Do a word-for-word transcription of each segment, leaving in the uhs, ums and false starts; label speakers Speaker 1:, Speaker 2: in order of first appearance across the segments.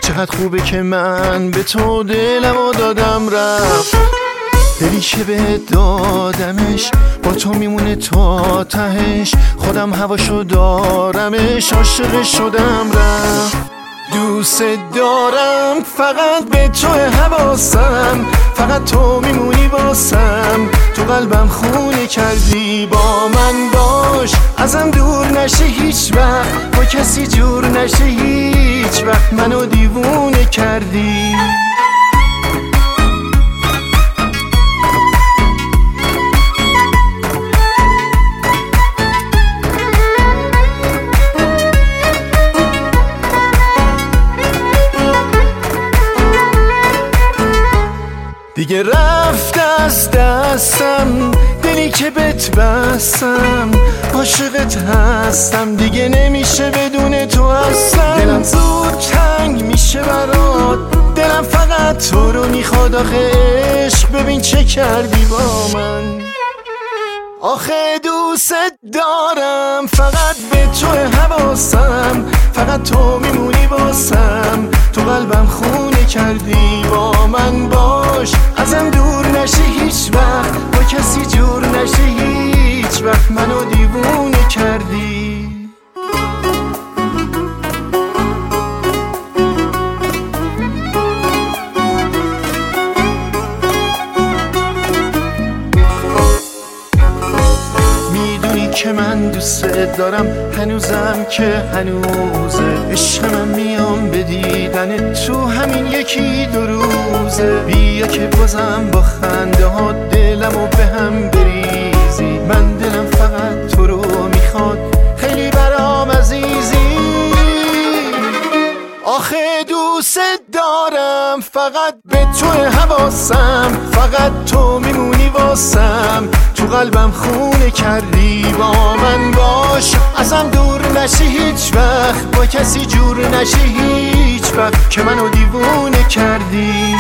Speaker 1: چقدر خوبه که من به تو دلمو دادم رفت. دلی که به دادمش با تو میمونه تا تهش، خودم هواشو دارمش، عاشقش شدم رفت. دوست دارم فقط به تو حواسم، فقط تو میمونی واسم، تو قلبم خونه کردی، با من باش ازم دور نشه هیچ وقت، با کسی جور نشه هیچ وقت، منو دیوونه کردی. دیگه رفت از دستم دلی که بهت بستم، عاشقت هستم دیگه نمیشه بدون تو اصلا. دلم زود تنگ میشه برات، دلم فقط تو رو میخواد آخه عشق، ببین چه کردی با من. آخه دوست دارم فقط به تو حواسم، فقط تو میمونی واسم، تو قلبم خونه کردی، با من باش ازم دور نشه هیچ وقت، با کسی جور نشه هیچ وقت، منو دیوونه کردی. که من دوست دارم هنوزم که هنوزه، عشق من میام به دیدن تو همین یکی دو روزه. بیا که بازم با خنده ها دلمو به هم بریزی، من دلم فقط تو رو میخواد، خیلی برام عزیزی. آخه دوست دارم فقط به تو حواسم، فقط تو میمونی واسم، تو قلبم خونه کردی، با من باش ازم دور نشی هیچ وقت، با کسی جور نشی هیچ وقت، که منو دیوونه کردی.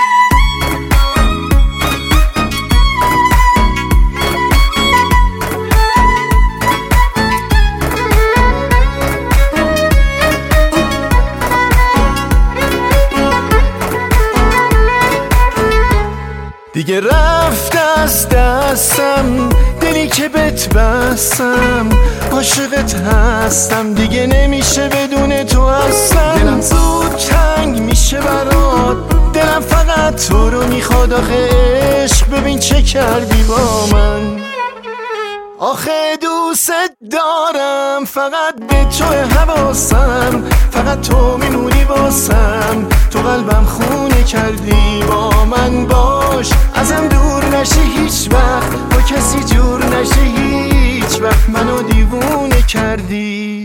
Speaker 1: دیگه رفت از دستم دلی که بهت بستم، عاشقت هستم دیگه نمیشه بدون تو اصلا. دلم زود تنگ میشه برات، دلم فقط تو رو میخواد آخه عشق، ببین چه کردی با من. آخه دوست دارم فقط به تو حواسم، فقط تو میمونی واسم، تو قلبم خونه کردی، با من باش ازم دور نشه هیچ وقت، با کسی جور نشه هیچ وقت، منو دیوونه کردی.